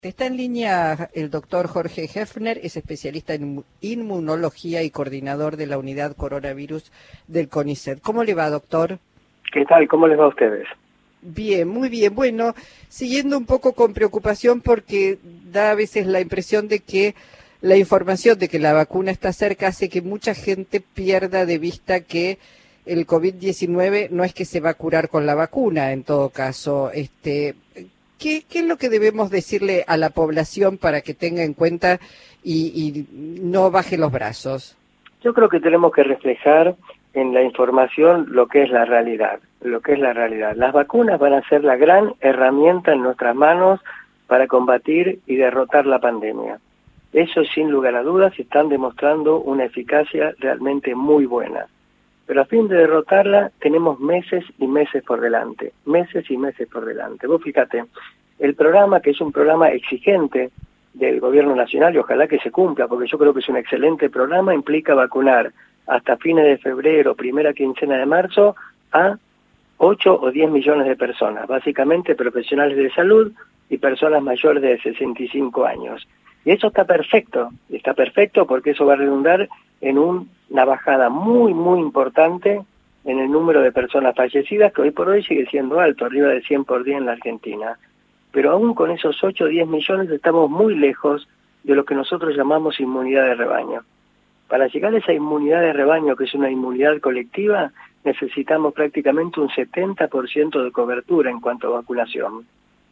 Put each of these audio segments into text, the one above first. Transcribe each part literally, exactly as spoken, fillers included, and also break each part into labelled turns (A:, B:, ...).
A: Está en línea el doctor Jorge Hefner, es especialista en inmunología y coordinador de la unidad coronavirus del CONICET. ¿Cómo le va, doctor?
B: ¿Qué tal? ¿Cómo les va a ustedes?
A: Bien, muy bien. Bueno, siguiendo un poco con preocupación porque da a veces la impresión de que la información de que la vacuna está cerca hace que mucha gente pierda de vista que el COVID diecinueve no es que se va a curar con la vacuna, en todo caso. Este, ¿qué, qué es lo que debemos decirle a la población para que tenga en cuenta y, y no baje los brazos?
B: Yo creo que tenemos que reflejar en la información lo que es la realidad, lo que es la realidad. Las vacunas van a ser la gran herramienta en nuestras manos para combatir y derrotar la pandemia. Eso, sin lugar a dudas, están demostrando una eficacia realmente muy buena. Pero a fin de derrotarla, tenemos meses y meses por delante, meses y meses por delante. Vos fíjate, el programa, que es un programa exigente del gobierno nacional, y ojalá que se cumpla, porque yo creo que es un excelente programa, implica vacunar hasta fines de febrero, primera quincena de marzo, a ocho o diez millones de personas, básicamente profesionales de salud y personas mayores de sesenta y cinco años. Y eso está perfecto, está perfecto porque eso va a redundar en un, una bajada muy, muy importante en el número de personas fallecidas, que hoy por hoy sigue siendo alto, arriba de cien por día en la Argentina. Pero aún con esos ocho o diez millones estamos muy lejos de lo que nosotros llamamos inmunidad de rebaño. Para llegar a esa inmunidad de rebaño, que es una inmunidad colectiva, necesitamos prácticamente un setenta por ciento de cobertura en cuanto a vacunación.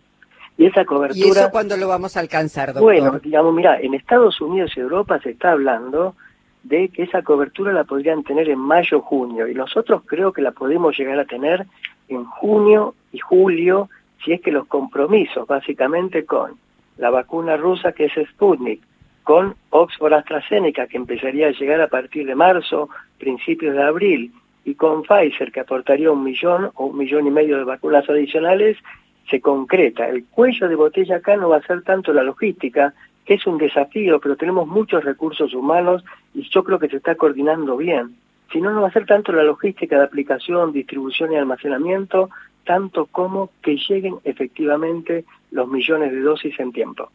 B: Y esa cobertura...
A: ¿Y eso cuándo lo vamos a alcanzar, doctor?
B: Bueno, digamos, mira, en Estados Unidos y Europa se está hablando de que esa cobertura la podrían tener en mayo o junio, y nosotros creo que la podemos llegar a tener en junio y julio, si es que los compromisos, básicamente con la vacuna rusa, que es Sputnik, con Oxford AstraZeneca, que empezaría a llegar a partir de marzo, principios de abril, y con Pfizer, que aportaría un millón o un millón y medio de vacunas adicionales, se concreta. El cuello de botella acá no va a ser tanto la logística, que es un desafío, pero tenemos muchos recursos humanos y yo creo que se está coordinando bien. Si no, no va a ser tanto la logística de aplicación, distribución y almacenamiento, tanto como que lleguen efectivamente los millones de dosis en tiempo.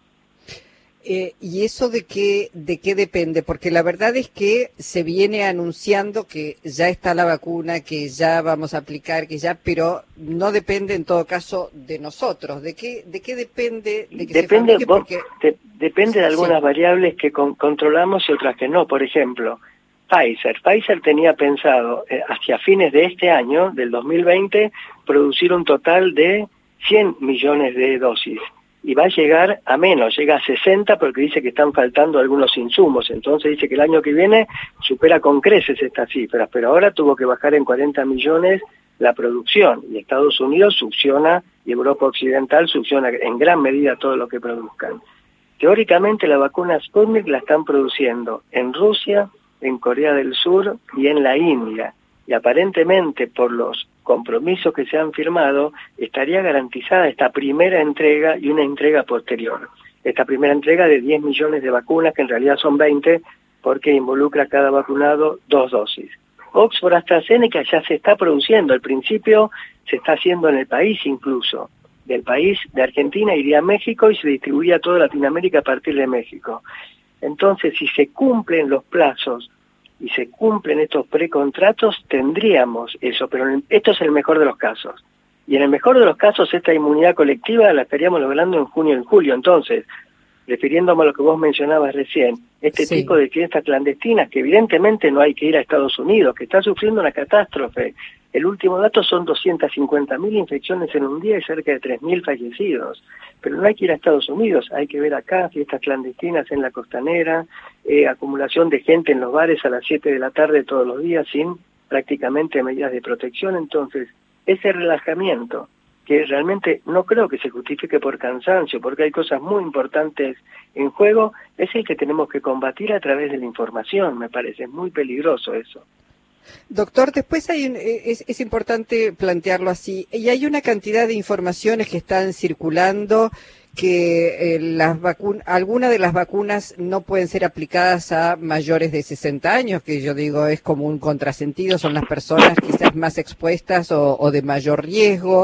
A: Eh, ¿Y eso de qué, de qué depende? Porque la verdad es que se viene anunciando que ya está la vacuna, que ya vamos a aplicar, que ya, pero no depende en todo caso de nosotros. ¿De qué, de qué depende? De que
B: depende
A: se fabrique? Porque...
B: de, depende de algunas
A: sí.
B: variables que con, controlamos y otras que no. Por ejemplo, Pfizer. Pfizer tenía pensado eh, hacia fines de este año, del dos mil veinte, producir un total de cien millones de dosis. Y va a llegar a menos, llega a sesenta porque dice que están faltando algunos insumos, entonces dice que el año que viene supera con creces estas cifras, pero ahora tuvo que bajar en cuarenta millones la producción, y Estados Unidos succiona, y Europa Occidental succiona en gran medida todo lo que produzcan. Teóricamente la vacuna Sputnik la están produciendo en Rusia, en Corea del Sur y en la India, y aparentemente por los compromisos que se han firmado, estaría garantizada esta primera entrega y una entrega posterior. Esta primera entrega de diez millones de vacunas, que en realidad son veinte, porque involucra a cada vacunado dos dosis. Oxford AstraZeneca ya se está produciendo, al principio se está haciendo en el país incluso. Del país de Argentina iría a México y se distribuiría a toda Latinoamérica a partir de México. Entonces, si se cumplen los plazos y se cumplen estos precontratos, tendríamos eso, pero esto es el mejor de los casos. Y en el mejor de los casos, esta inmunidad colectiva la estaríamos logrando en junio y en julio. Entonces, refiriéndome a lo que vos mencionabas recién, este sí. tipo de fiestas clandestinas, que evidentemente no hay que ir a Estados Unidos, que está sufriendo una catástrofe. El último dato son doscientas cincuenta mil infecciones en un día y cerca de tres mil fallecidos. Pero no hay que ir a Estados Unidos, hay que ver acá fiestas clandestinas en la costanera, eh, acumulación de gente en los bares a las siete de la tarde todos los días sin prácticamente medidas de protección. Entonces, ese relajamiento, que realmente no creo que se justifique por cansancio, porque hay cosas muy importantes en juego, es el que tenemos que combatir a través de la información, me parece, es muy peligroso eso.
A: Doctor, después hay un, es, es importante plantearlo así, y hay una cantidad de informaciones que están circulando que eh, las vacun algunas de las vacunas no pueden ser aplicadas a mayores de sesenta años, que yo digo es como un contrasentido, son las personas quizás más expuestas o, o de mayor riesgo,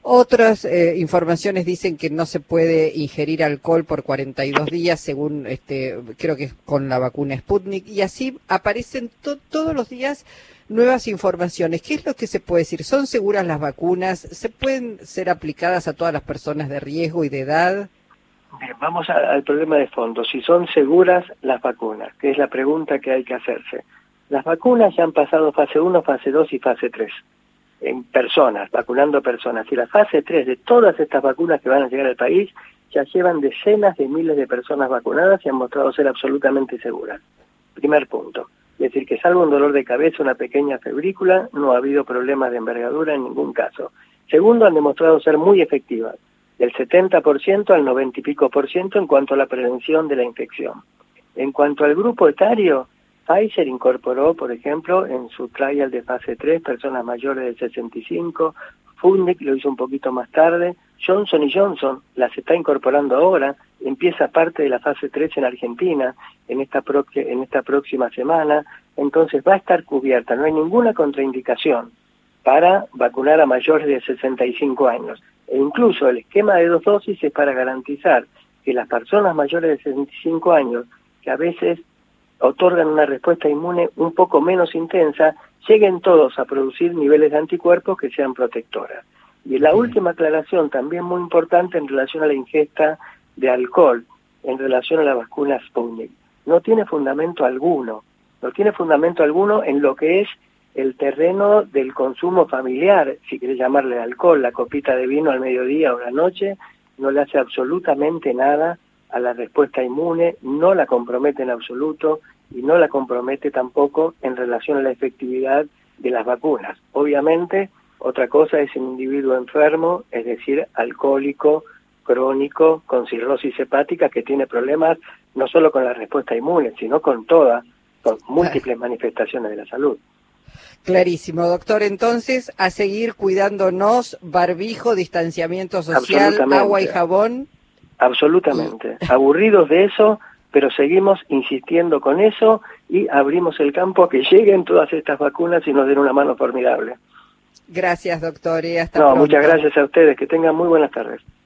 A: Otras eh, informaciones dicen que no se puede ingerir alcohol por cuarenta y dos días, según este, creo que es con la vacuna Sputnik, y así aparecen to todos los días nuevas informaciones. ¿Qué es lo que se puede decir? ¿Son seguras las vacunas? ¿Se pueden ser aplicadas a todas las personas de riesgo y de edad?
B: Bien, vamos a, al problema de fondo. Si son seguras las vacunas, que es la pregunta que hay que hacerse. Las vacunas ya han pasado fase uno, fase dos y fase tres. En personas, vacunando personas. Y la fase tres de todas estas vacunas que van a llegar al país ya llevan decenas de miles de personas vacunadas y han mostrado ser absolutamente seguras. Primer punto. Es decir, que salvo un dolor de cabeza, una pequeña febrícula, no ha habido problemas de envergadura en ningún caso. Segundo, han demostrado ser muy efectivas, del setenta por ciento al noventa y pico por ciento en cuanto a la prevención de la infección. En cuanto al grupo etario, Pfizer incorporó, por ejemplo, en su trial de fase tres, personas mayores de sesenta y cinco, Sputnik lo hizo un poquito más tarde, Johnson y Johnson las está incorporando ahora, empieza parte de la fase tres en Argentina en esta, pro en esta próxima semana, entonces va a estar cubierta, no hay ninguna contraindicación para vacunar a mayores de sesenta y cinco años, e incluso el esquema de dos dosis es para garantizar que las personas mayores de sesenta y cinco años, que a veces otorgan una respuesta inmune un poco menos intensa, lleguen todos a producir niveles de anticuerpos que sean protectoras. Y la última aclaración, también muy importante en relación a la ingesta de alcohol, en relación a la vacuna Sputnik. No tiene fundamento alguno, no tiene fundamento alguno en lo que es el terreno del consumo familiar, si querés llamarle alcohol, la copita de vino al mediodía o a la noche, no le hace absolutamente nada a la respuesta inmune, no la compromete en absoluto y no la compromete tampoco en relación a la efectividad de las vacunas. Obviamente, otra cosa es un individuo enfermo, es decir, alcohólico, crónico, con cirrosis hepática, que tiene problemas no solo con la respuesta inmune, sino con todas, con múltiples manifestaciones de la salud.
A: Clarísimo, doctor. Entonces, a seguir cuidándonos, barbijo, distanciamiento social, agua y jabón.
B: Absolutamente. Aburridos de eso, pero seguimos insistiendo con eso y abrimos el campo a que lleguen todas estas vacunas y nos den una mano formidable.
A: Gracias, doctor. Y hasta
B: no,
A: pronto.
B: Muchas gracias a ustedes. Que tengan muy buenas tardes.